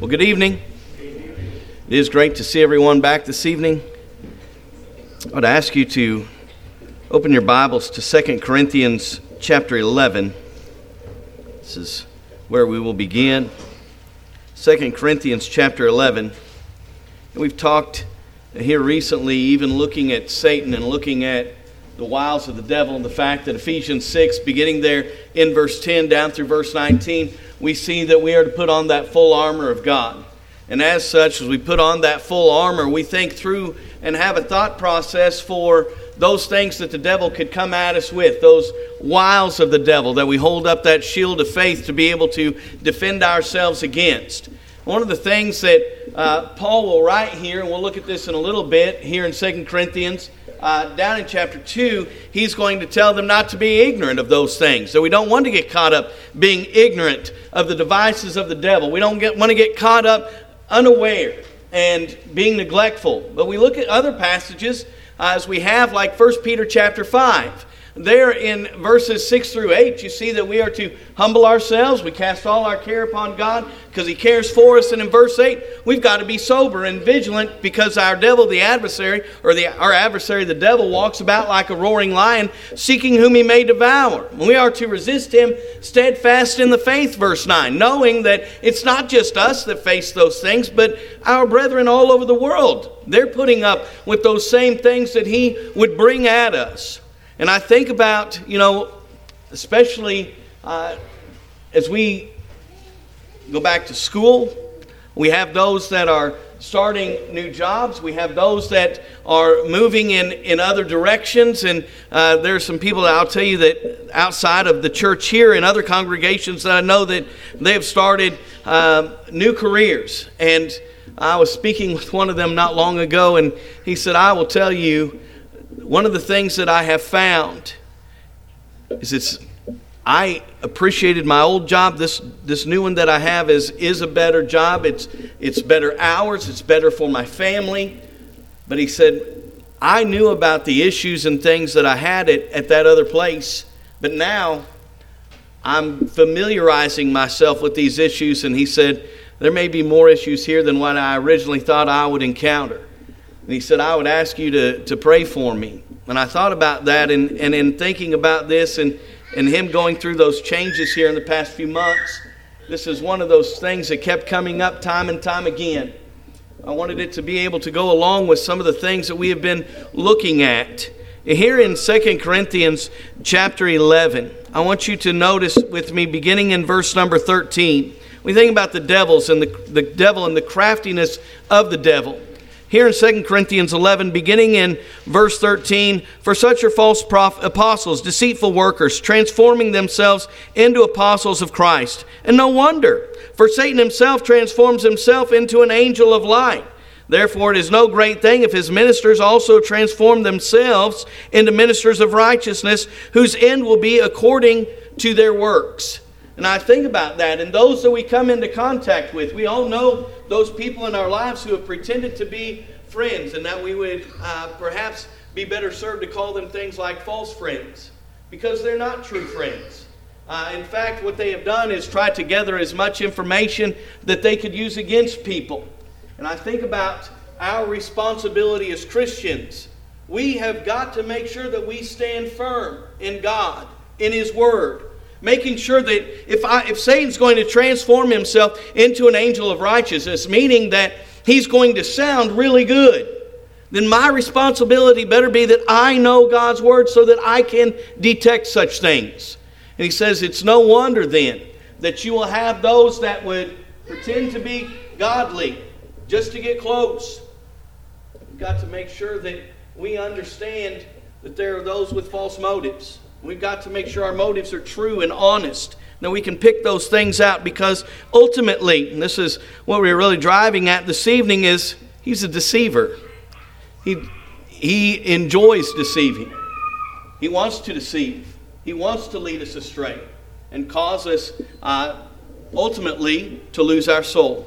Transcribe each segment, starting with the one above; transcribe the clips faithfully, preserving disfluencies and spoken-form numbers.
Well, good evening. It is great to see everyone back this evening. I would ask you to open your Bibles to Second Corinthians chapter eleven. This is where we will begin. Second Corinthians chapter eleven. And we've talked here recently, even looking at Satan and looking at the wiles of the devil, and the fact that Ephesians six, beginning there in verse ten down through verse nineteen, we see that we are to put on that full armor of God. And as such, as we put on that full armor, we think through and have a thought process for those things that the devil could come at us with, those wiles of the devil, that we hold up that shield of faith to be able to defend ourselves against. One of the things that uh, Paul will write here, and we'll look at this in a little bit here in Second Corinthians, Uh, down in chapter two, he's going to tell them not to be ignorant of those things. So we don't want to get caught up being ignorant of the devices of the devil. We don't get, want to get caught up unaware and being neglectful. But we look at other passages uh, as we have, like First Peter chapter five. There in verses six through eight, you see that we are to humble ourselves. We cast all our care upon God because He cares for us. And in verse eight, we've got to be sober and vigilant because our devil, the adversary, or the, our adversary, the devil, walks about like a roaring lion, seeking whom he may devour. We are to resist him steadfast in the faith, verse nine, knowing that it's not just us that face those things, but our brethren all over the world. They're putting up with those same things that he would bring at us. And I think about, you know, especially uh, as we go back to school, we have those that are starting new jobs. We have those that are moving in, in other directions. And uh, there are some people that I'll tell you that outside of the church here and other congregations that I know that they have started uh, new careers. And I was speaking with one of them not long ago, and he said, I will tell you, one of the things that I have found is it's, I appreciated my old job. This this new one that I have is is a better job. It's it's better hours. It's better for my family. But he said, I knew about the issues and things that I had at, at that other place. But now I'm familiarizing myself with these issues. And he said, there may be more issues here than what I originally thought I would encounter. And he said, I would ask you to, to pray for me. And I thought about that, and, and in thinking about this and, and him going through those changes here in the past few months, this is one of those things that kept coming up time and time again. I wanted it to be able to go along with some of the things that we have been looking at. Here in Second Corinthians chapter eleven, I want you to notice with me beginning in verse number thirteen. We think about the devils and the, the devil and the craftiness of the devil. Here in Second Corinthians eleven, beginning in verse thirteen, for such are false prof- apostles, deceitful workers, transforming themselves into apostles of Christ. And no wonder, for Satan himself transforms himself into an angel of light. Therefore it is no great thing if his ministers also transform themselves into ministers of righteousness, whose end will be according to their works. And I think about that, and those that we come into contact with, we all know those people in our lives who have pretended to be friends, and that we would uh, perhaps be better served to call them things like false friends, because they're not true friends. Uh, in fact, what they have done is try to gather as much information that they could use against people. And I think about our responsibility as Christians. We have got to make sure that we stand firm in God, in His Word. Making sure that if I, if Satan's going to transform himself into an angel of righteousness, meaning that he's going to sound really good, then my responsibility better be that I know God's Word so that I can detect such things. And he says it's no wonder then that you will have those that would pretend to be godly just to get close. We've got to make sure that we understand that there are those with false motives. We've got to make sure our motives are true and honest, that we can pick those things out, because ultimately, and this is what we're really driving at this evening, is he's a deceiver. He, he enjoys deceiving. He wants to deceive. He wants to lead us astray and cause us uh, ultimately to lose our soul.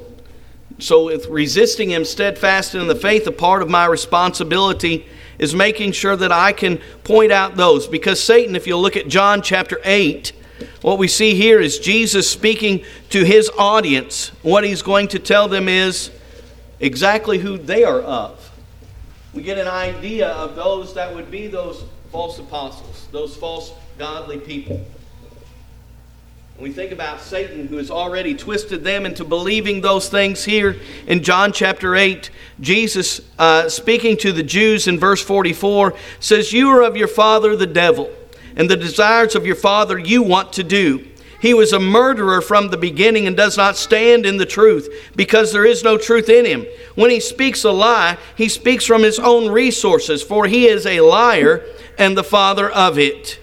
So with resisting him steadfast in the faith, a part of my responsibility is making sure that I can point out those. Because Satan, if you'll look at John chapter eight, What we see here is Jesus speaking to his audience. What he's going to tell them is exactly who they are of. We get an idea of those that would be those false apostles, those false godly people. We think about Satan, who has already twisted them into believing those things here in John chapter eight. Jesus, uh, speaking to the Jews in verse forty-four, says, "You are of your father the devil, and the desires of your father you want to do. He was a murderer from the beginning and does not stand in the truth, because there is no truth in him. When he speaks a lie, he speaks from his own resources, for he is a liar and the father of it."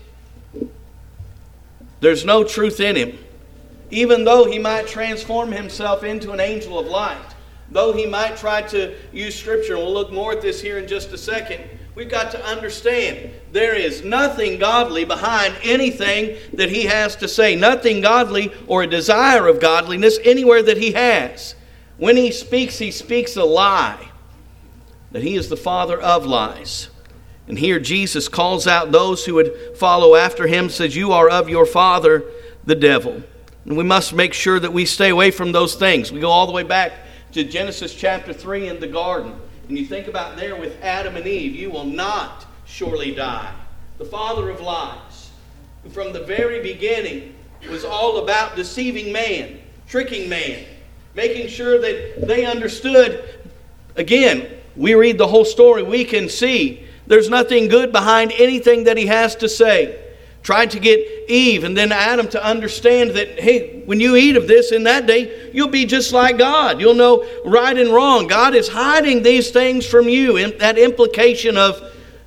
There's no truth in him. Even though he might transform himself into an angel of light, though he might try to use Scripture, and we'll look more at this here in just a second, we've got to understand there is nothing godly behind anything that he has to say. Nothing godly or a desire of godliness anywhere that he has. When he speaks, he speaks a lie. That he is the father of lies. And here Jesus calls out those who would follow after him, says, "You are of your father, the devil." And we must make sure that we stay away from those things. We go all the way back to Genesis chapter three in the garden. And you think about there with Adam and Eve, "You will not surely die." The father of lies, who from the very beginning was all about deceiving man, tricking man, making sure that they understood. Again, we read the whole story, we can see there's nothing good behind anything that he has to say. Tried to get Eve and then Adam to understand that, hey, when you eat of this in that day, you'll be just like God. You'll know right and wrong. God is hiding these things from you. And that implication of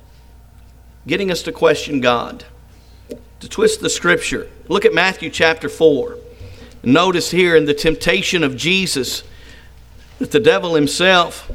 getting us to question God, to twist the Scripture. Look at Matthew chapter four. Notice here in the temptation of Jesus that the devil himself,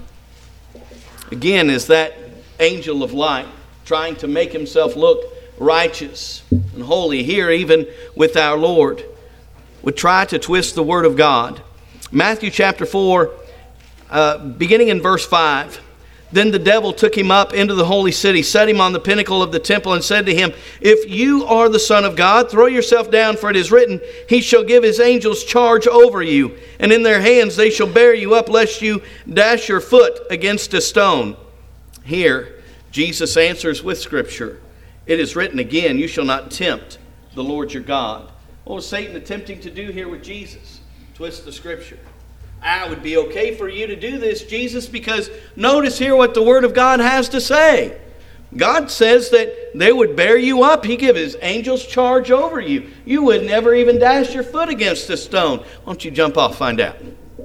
again, is that angel of light, trying to make himself look righteous and holy. Here, even with our Lord, would try to twist the Word of God. Matthew chapter four, uh, beginning in verse five. "Then the devil took him up into the holy city, set him on the pinnacle of the temple, and said to him, 'If you are the Son of God, throw yourself down, for it is written, He shall give His angels charge over you, and in their hands they shall bear you up, lest you dash your foot against a stone.'" Here, Jesus answers with Scripture. "It is written again, you shall not tempt the Lord your God." What was Satan attempting to do here with Jesus? Twist the Scripture. I would be okay for you to do this, Jesus, because notice here what the Word of God has to say. God says that they would bear you up. He give His angels charge over you. You would never even dash your foot against a stone. Why don't you jump off, find out?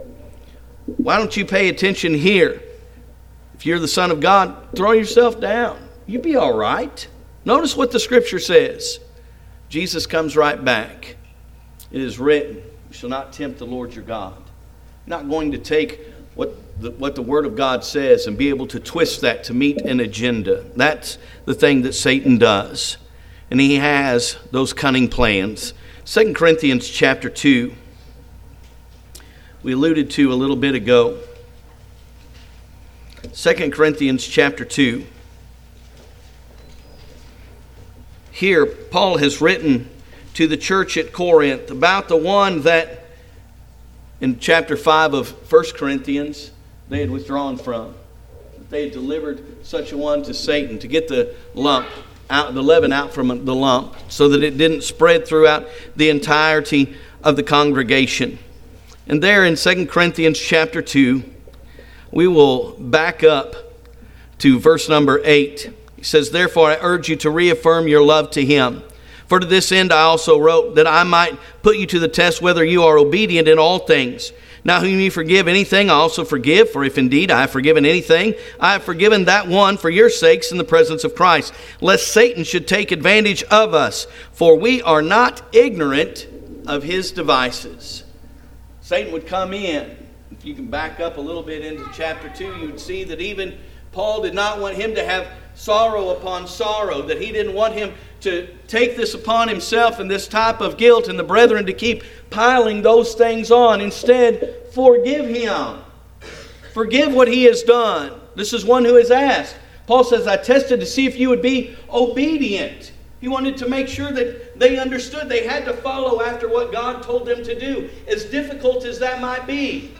Why don't you pay attention here? If you're the Son of God, throw yourself down. You'll be all right. Notice what the Scripture says. Jesus comes right back. "It is written, you shall not tempt the Lord your God." You're not going to take what the, what the Word of God says and be able to twist that to meet an agenda. That's the thing that Satan does. And he has those cunning plans. Second Corinthians chapter two. We alluded to a little bit ago. Second Corinthians chapter two. Here, Paul has written to the church at Corinth about the one that in chapter five of First Corinthians they had withdrawn from. They had delivered such a one to Satan to get the lump out, the leaven out from the lump, so that it didn't spread throughout the entirety of the congregation. And there in Second Corinthians chapter two, we will back up to verse number eight. He says, "Therefore I urge you to reaffirm your love to him. For to this end I also wrote, that I might put you to the test whether you are obedient in all things. Now whom you forgive anything, I also forgive. For if indeed I have forgiven anything, I have forgiven that one for your sakes in the presence of Christ, lest Satan should take advantage of us. For we are not ignorant of his devices." Satan would come in. If you can back up a little bit into chapter two, you'd see that even Paul did not want him to have sorrow upon sorrow, that he didn't want him to take this upon himself and this type of guilt, and the brethren to keep piling those things on. Instead, forgive him. Forgive what he has done. This is one who has asked. Paul says, "I tested to see if you would be obedient." He wanted to make sure that they understood they had to follow after what God told them to do, as difficult as that might be.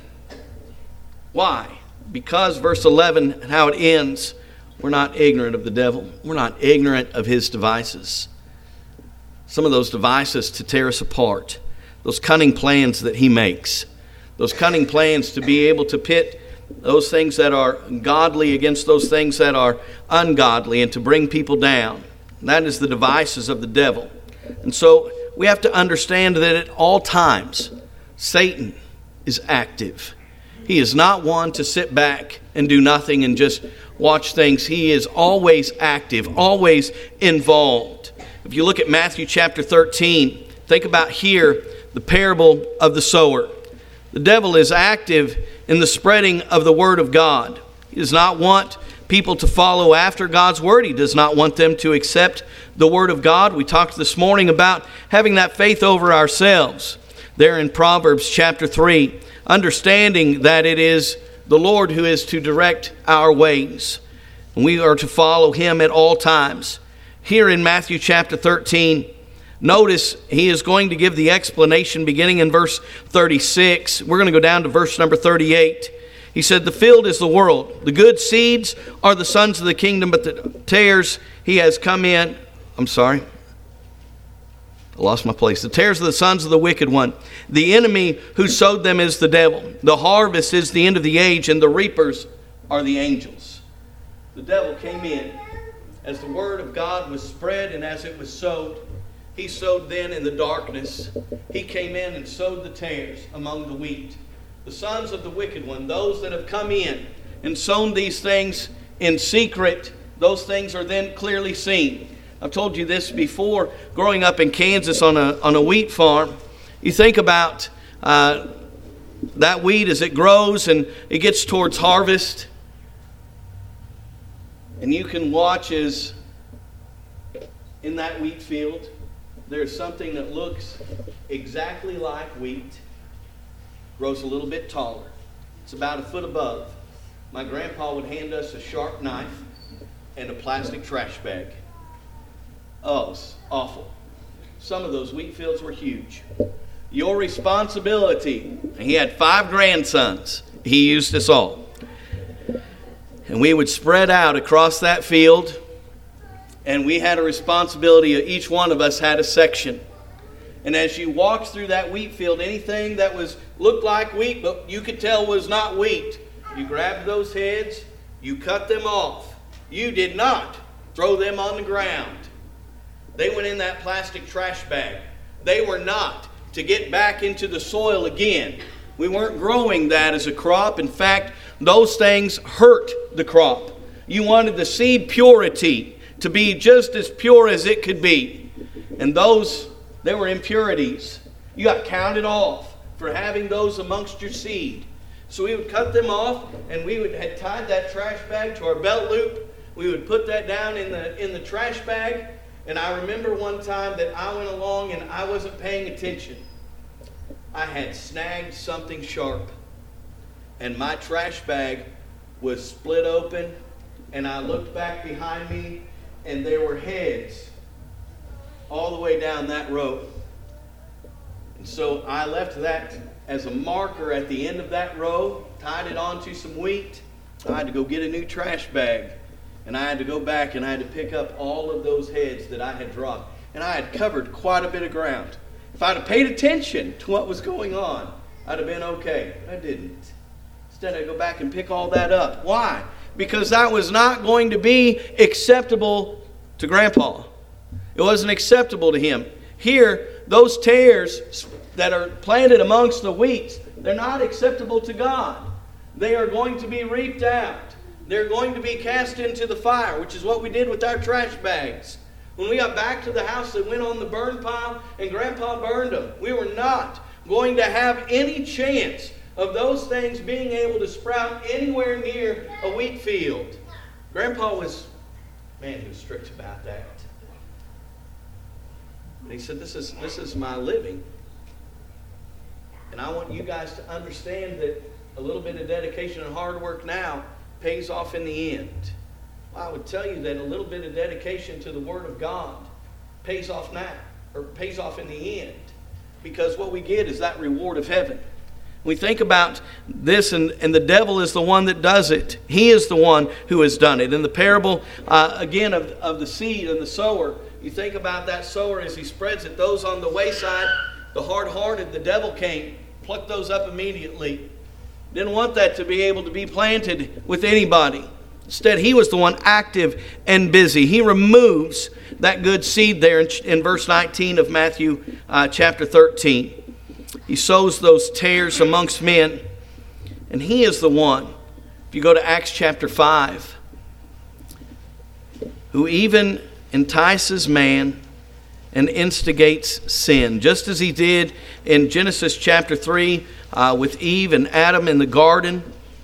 Why? Because verse eleven and how it ends, we're not ignorant of the devil. We're not ignorant of his devices. Some of those devices to tear us apart. Those cunning plans that he makes. Those cunning plans to be able to pit those things that are godly against those things that are ungodly and to bring people down. That is the devices of the devil. And so we have to understand that at all times, Satan is active. He is not one to sit back and do nothing and just watch things. He is always active, always involved. If you look at Matthew chapter thirteen, think about here the parable of the sower. The devil is active in the spreading of the word of God. He does not want people to follow after God's word. He does not want them to accept the word of God. We talked this morning about having that faith over ourselves. There in Proverbs chapter three, understanding that it is the Lord who is to direct our ways. And we are to follow him at all times. Here in Matthew chapter thirteen, notice he is going to give the explanation beginning in verse thirty-six. We're going to go down to verse number thirty-eight. He said, the field is the world. The good seeds are the sons of the kingdom, but the tares he has come in. I'm sorry. I lost my place. The tares are the sons of the wicked one. The enemy who sowed them is the devil. The harvest is the end of the age, and the reapers are the angels. The devil came in as the word of God was spread and as it was sowed. He sowed then in the darkness. He came in and sowed the tares among the wheat. The sons of the wicked one, those that have come in and sown these things in secret, those things are then clearly seen. I've told you this before, growing up in Kansas on a, on a wheat farm, you think about uh, that wheat as it grows and it gets towards harvest. And you can watch as in that wheat field, there's something that looks exactly like wheat, grows a little bit taller. It's about a foot above. My grandpa would hand us a sharp knife and a plastic trash bag. Oh, it's awful. Some of those wheat fields were huge. Your responsibility, and he had five grandsons. He used us all. And we would spread out across that field, and we had a responsibility. Each one of us had a section. And as you walked through that wheat field, anything that was looked like wheat, but you could tell was not wheat, you grabbed those heads, you cut them off. You did not throw them on the ground. They went in that plastic trash bag. They were not to get back into the soil again. We weren't growing that as a crop. In fact, those things hurt the crop. You wanted the seed purity to be just as pure as it could be. And those, there were impurities. You got counted off for having those amongst your seed. So we would cut them off, and we would had tied that trash bag to our belt loop. We would put that down in the in the trash bag. And I remember one time that I went along and I wasn't paying attention. I had snagged something sharp, and my trash bag was split open, and I looked back behind me, and there were heads all the way down that road. And so I left that as a marker at the end of that row, tied it onto some wheat. I had to go get a new trash bag, and I had to go back and I had to pick up all of those heads that I had dropped. And I had covered quite a bit of ground. If I'd have paid attention to what was going on, I'd have been okay. But I didn't. Instead, I go back and pick all that up. Why? Because that was not going to be acceptable to Grandpa. It wasn't acceptable to him. Here, those tares that are planted amongst the wheat, they're not acceptable to God. They are going to be reaped out. They're going to be cast into the fire, which is what we did with our trash bags. When we got back to the house, they went on the burn pile, and Grandpa burned them. We were not going to have any chance of those things being able to sprout anywhere near a wheat field. Grandpa was, man, he was strict about that. And he said, this is, this is my living. And I want you guys to understand that a little bit of dedication and hard work now pays off in the end. I would tell you that a little bit of dedication to the Word of God pays off now, or pays off in the end, because what we get is that reward of heaven. We think about this, and, and the devil is the one that does it. He is the one who has done it. In the parable, uh, again, of, of the seed and the sower, you think about that sower as he spreads it. Those on the wayside, the hard-hearted, the devil came, plucked those up immediately. Didn't want that to be able to be planted with anybody. Instead, he was the one active and busy. He removes that good seed there in, in verse nineteen of Matthew uh, chapter thirteen. He sows those tares amongst men, and he is the one, if you go to Acts chapter five, who even entices man and instigates sin, just as he did in Genesis chapter three uh, with Eve and Adam in the garden.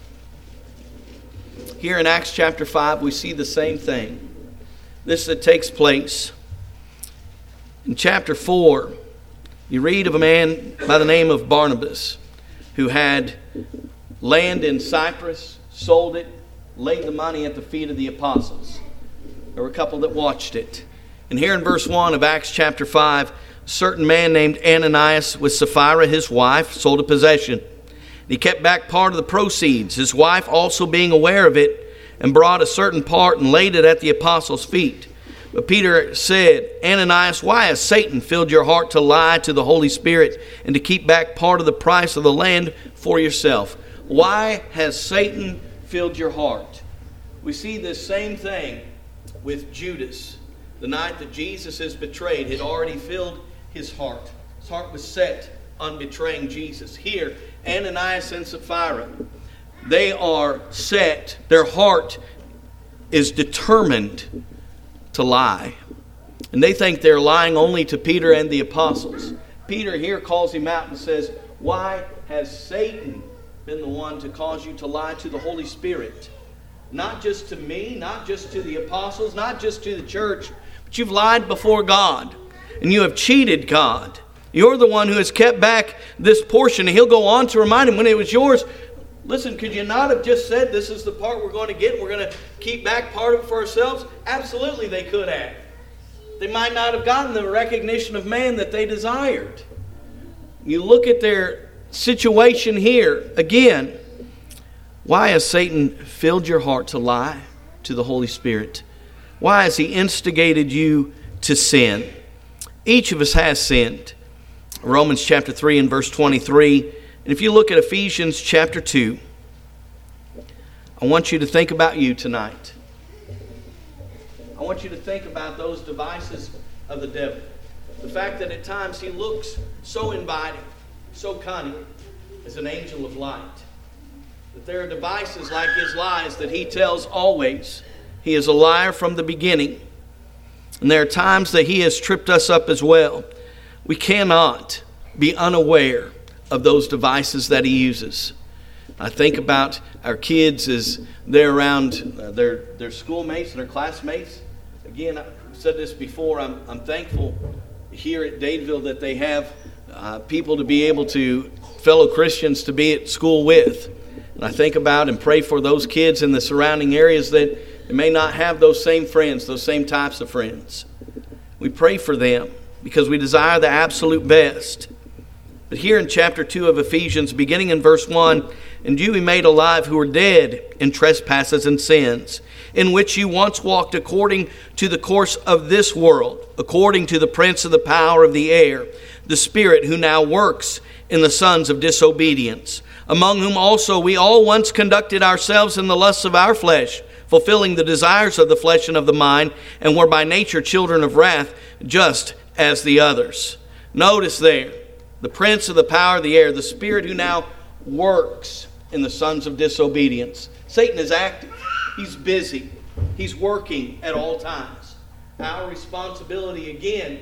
Here in Acts chapter five, we see the same thing. This that takes place. In chapter four, you read of a man by the name of Barnabas who had land in Cyprus, sold it, laid the money at the feet of the apostles. There were a couple that watched it. And here in verse one of Acts chapter five, a certain man named Ananias with Sapphira his wife sold a possession. He kept back part of the proceeds, his wife also being aware of it, and brought a certain part and laid it at the apostles' feet. But Peter said, Ananias, why has Satan filled your heart to lie to the Holy Spirit and to keep back part of the price of the land for yourself? Why has Satan filled your heart? We see this same thing with Judas. The night that Jesus is betrayed had already filled his heart. His heart was set on betraying Jesus. Here, Ananias and Sapphira, they are set. Their heart is determined to lie. And they think they're lying only to Peter and the apostles. Peter here calls him out and says, why has Satan been the one to cause you to lie to the Holy Spirit? Not just to me, not just to the apostles, not just to the church, but you've lied before God and you have cheated God. You're the one who has kept back this portion. And he'll go on to remind him, when it was yours, listen, could you not have just said, this is the part we're going to get, and we're going to keep back part of it for ourselves? Absolutely they could have. They might not have gotten the recognition of man that they desired. You look at their situation here, again, why has Satan filled your heart to lie to the Holy Spirit? Why has he instigated you to sin? Each of us has sinned. Romans chapter three and verse twenty-three. And if you look at Ephesians chapter two, I want you to think about you tonight. I want you to think about those devices of the devil. The fact that at times he looks so inviting, so cunning, as an angel of light. That there are devices like his lies that he tells always. He is a liar from the beginning. And there are times that he has tripped us up as well. We cannot be unaware of those devices that he uses. I think about our kids as they're around uh, their, their schoolmates and their classmates. Again, I've said this before, I'm, I'm thankful here at Dadeville that they have uh, people to be able to, fellow Christians to be at school with. And I think about and pray for those kids in the surrounding areas that may not have those same friends, those same types of friends. We pray for them because we desire the absolute best. But here in chapter two of Ephesians, beginning in verse one, and you he made alive who were dead in trespasses and sins, in which you once walked according to the course of this world, according to the prince of the power of the air, the spirit who now works in the sons of disobedience, among whom also we all once conducted ourselves in the lusts of our flesh, fulfilling the desires of the flesh and of the mind, and were by nature children of wrath, just as the others. Notice there, the prince of the power of the air, the spirit who now works in the sons of disobedience. Satan is active. He's busy. He's working at all times. Our responsibility, again,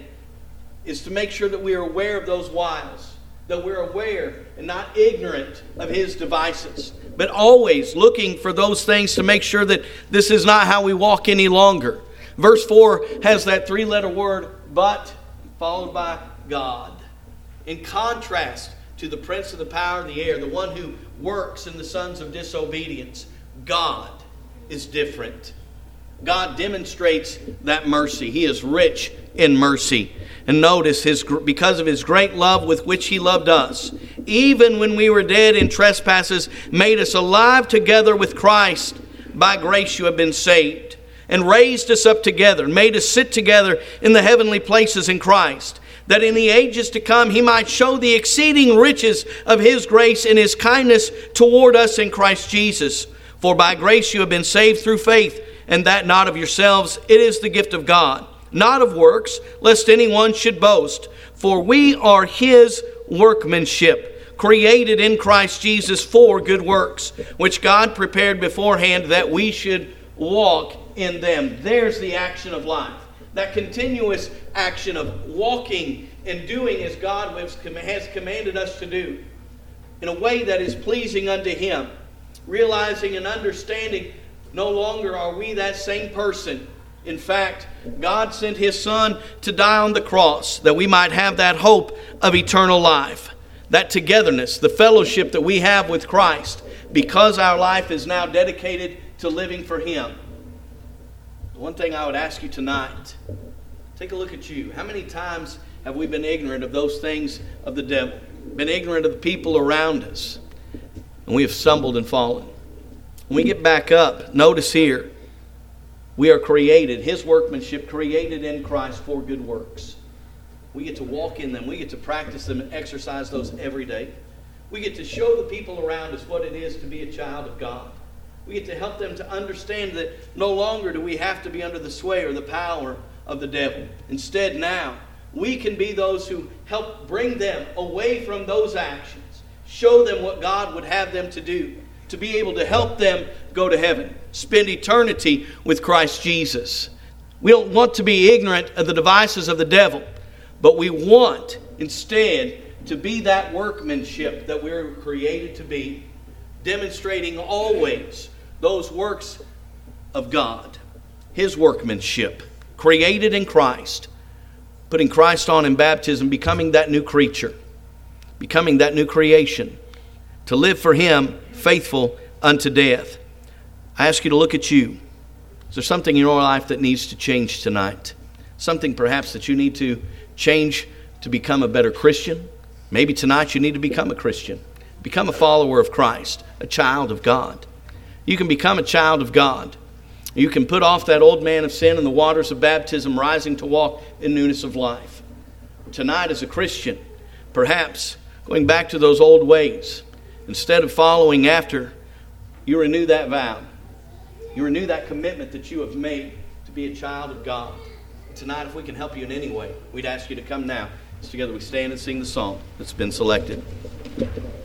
is to make sure that we are aware of those wiles, that we're aware and not ignorant of his devices, but always looking for those things to make sure that this is not how we walk any longer. Verse four has that three-letter word, but, followed by God. In contrast to the prince of the power of the air, the one who works in the sons of disobedience, God is different. God demonstrates that mercy. He is rich in mercy. And notice, his, because of his great love with which he loved us, even when we were dead in trespasses, made us alive together with Christ. By grace you have been saved, and raised us up together, and made us sit together in the heavenly places in Christ, that in the ages to come he might show the exceeding riches of his grace and his kindness toward us in Christ Jesus. For by grace you have been saved through faith, and that not of yourselves, it is the gift of God, not of works, lest anyone should boast. For we are his workmanship, created in Christ Jesus for good works, which God prepared beforehand that we should walk in them. There's the action of life. That continuous action of walking and doing as God has commanded us to do, in a way that is pleasing unto him. Realizing and understanding no longer are we that same person. In fact, God sent his Son to die on the cross that we might have that hope of eternal life. That togetherness, the fellowship that we have with Christ, because our life is now dedicated to living for him. One thing I would ask you tonight, take a look at you. How many times have we been ignorant of those things of the devil? Been ignorant of the people around us? And we have stumbled and fallen. When we get back up, notice here, we are created, his workmanship, created in Christ for good works. We get to walk in them. We get to practice them and exercise those every day. We get to show the people around us what it is to be a child of God. We get to help them to understand that no longer do we have to be under the sway or the power of the devil. Instead, now, we can be those who help bring them away from those actions. Show them what God would have them to do, to be able to help them go to heaven, spend eternity with Christ Jesus. We don't want to be ignorant of the devices of the devil, but we want instead to be that workmanship that we were created to be, demonstrating always those works of God, his workmanship, created in Christ, putting Christ on in baptism, becoming that new creature, becoming that new creation, to live for him, faithful unto death. I ask you to look at you. Is there something in your life that needs to change tonight? Something perhaps that you need to change to become a better Christian? Maybe tonight you need to become a Christian. Become a follower of Christ, a child of God. You can become a child of God. You can put off that old man of sin in the waters of baptism, rising to walk in newness of life. Tonight as a Christian, perhaps going back to those old ways, instead of following after, you renew that vow. You renew that commitment that you have made to be a child of God. Tonight, if we can help you in any way, we'd ask you to come now. As together we stand and sing the song that's been selected.